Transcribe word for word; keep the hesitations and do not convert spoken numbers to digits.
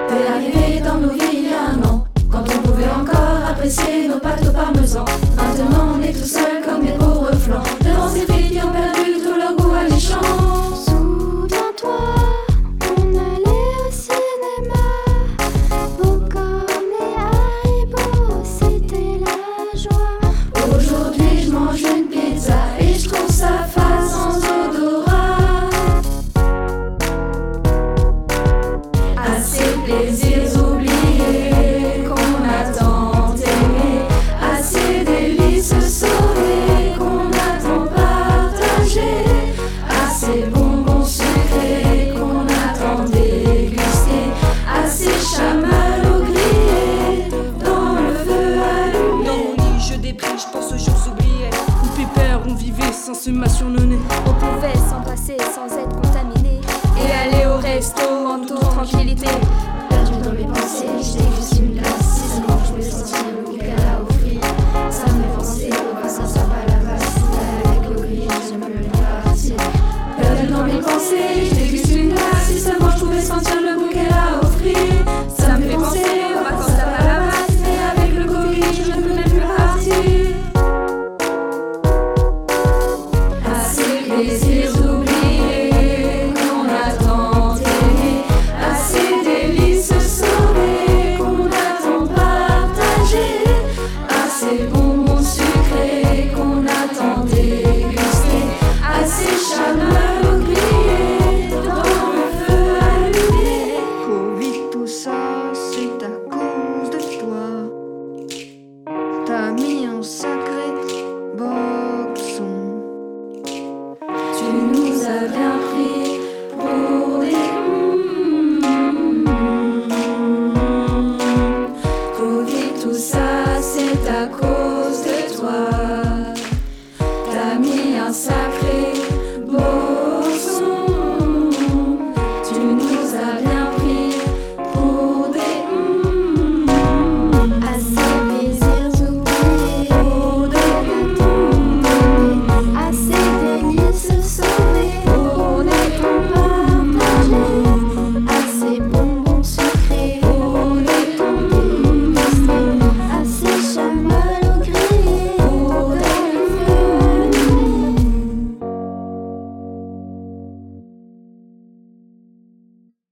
T'es arrivé dans nos vies il y a un an, quand on pouvait encore apprécier nos pâtes au parmesan. Maintenant on est tout seul comme des pauvres flancs devant ces filles qui ont perdu tout leur goût alléchant. Souviens-toi, on allait au cinéma, Popcorn et Haribo, c'était la joie. Aujourd'hui je mange une pizza et je trouve ça fade sans odorat. À ces plaisirs oubliés qu'on a tant aimé, à ces délices sauvées qu'on a tant partagé, à ces bonbons sucrés qu'on a tant dégustés, à ces chamallows grillés dans le feu allumé. Dans mon lit, je déprime, je pense aux jours oubliés où pépère, on vivait sans se maçonner. On pouvait s'en passer sans être contaminé Et aller au resto en toute tranquillité.